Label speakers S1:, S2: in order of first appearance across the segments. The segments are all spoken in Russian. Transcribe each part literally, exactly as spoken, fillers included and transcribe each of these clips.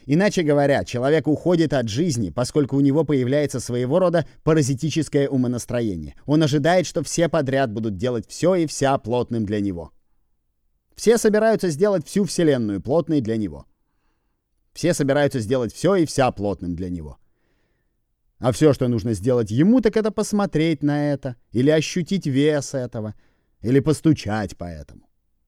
S1: Иначе говоря, человек уходит от жизни, поскольку у него появляется своего рода паразитическое умонастроение. Он ожидает, что все подряд будут делать все и вся плотным для него. Все собираются сделать всю Вселенную плотной для него. Все собираются сделать все и вся плотным для него. А все, что нужно сделать ему, так это посмотреть на это, или ощутить вес этого, или постучать по этому.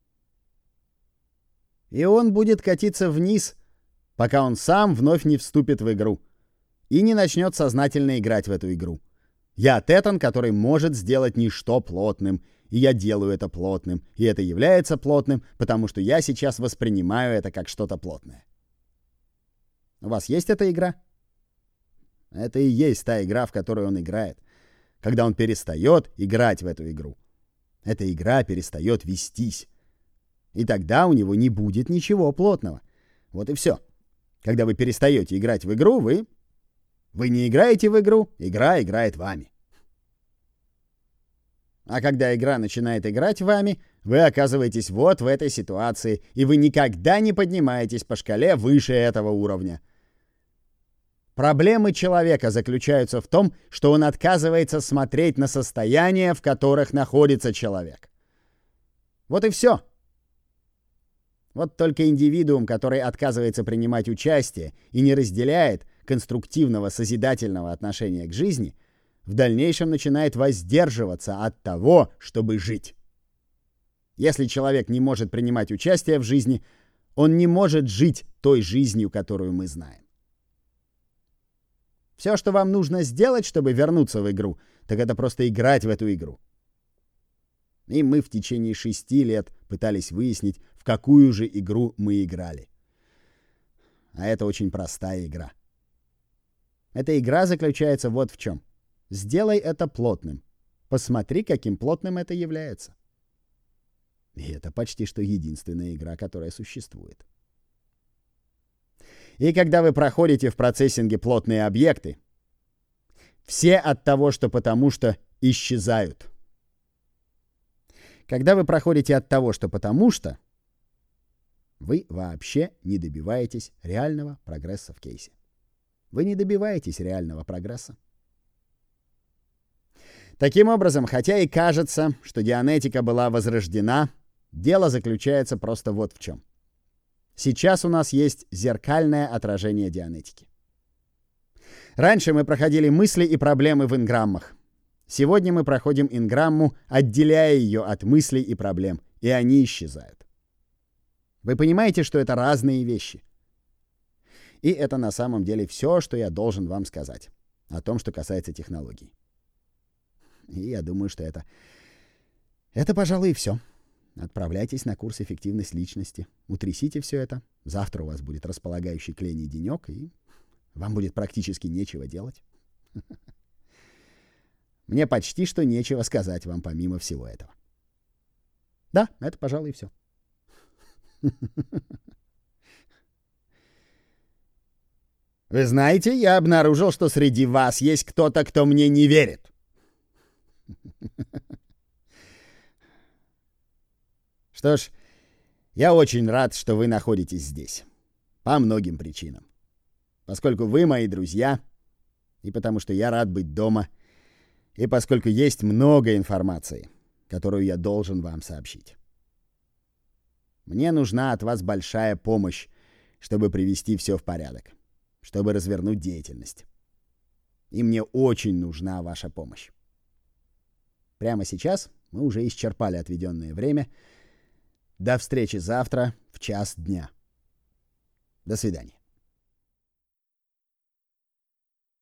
S1: И он будет катиться вниз, пока он сам вновь не вступит в игру и не начнет сознательно играть в эту игру. Я Тетан, который может сделать ничто плотным, и я делаю это плотным, и это является плотным, потому что я сейчас воспринимаю это как что-то плотное. У вас есть эта игра? Это и есть та игра, в которую он играет, когда он перестает играть в эту игру. Эта игра перестает вестись. И тогда у него не будет ничего плотного. Вот и все. Когда вы перестаете играть в игру, вы... Вы не играете в игру, игра играет вами. А когда игра начинает играть вами, вы оказываетесь вот в этой ситуации, и вы никогда не поднимаетесь по шкале выше этого уровня. Проблемы человека заключаются в том, что он отказывается смотреть на состояния, в которых находится человек. Вот и все. Вот только индивидуум, который отказывается принимать участие и не разделяет конструктивного созидательного отношения к жизни, в дальнейшем начинает воздерживаться от того, чтобы жить. Если человек не может принимать участие в жизни, он не может жить той жизнью, которую мы знаем. Все, что вам нужно сделать, чтобы вернуться в игру, так это просто играть в эту игру. И мы в течение шести лет пытались выяснить, в какую же игру мы играли. А это очень простая игра. Эта игра заключается вот в чем. Сделай это плотным. Посмотри, каким плотным это является. И это почти что единственная игра, которая существует. И когда вы проходите в процессинге плотные объекты, все от того, что потому что исчезают. Когда вы проходите от того, что потому что, вы вообще не добиваетесь реального прогресса в кейсе. Вы не добиваетесь реального прогресса. Таким образом, хотя и кажется, что дианетика была возрождена, дело заключается просто вот в чем. Сейчас у нас есть зеркальное отражение дианетики. Раньше мы проходили мысли и проблемы в инграммах. Сегодня мы проходим инграмму, отделяя ее от мыслей и проблем, и они исчезают. Вы понимаете, что это разные вещи? И это на самом деле все, что я должен вам сказать о том, что касается технологий. И я думаю, что это... Это, пожалуй, и все. Отправляйтесь на курс «Эффективность личности». Утрясите все это. Завтра у вас будет располагающий к лени денек, и вам будет практически нечего делать. Мне почти что нечего сказать вам помимо всего этого. Да, это, пожалуй, и все. Вы знаете, я обнаружил, что среди вас есть кто-то, кто мне не верит. Что ж, я очень рад, что вы находитесь здесь. По многим причинам. Поскольку вы мои друзья, и потому что я рад быть дома, и поскольку есть много информации, которую я должен вам сообщить. Мне нужна от вас большая помощь, чтобы привести все в порядок, чтобы развернуть деятельность. И мне очень нужна ваша помощь. Прямо сейчас мы уже исчерпали отведенное время. До встречи завтра в час дня. До свидания.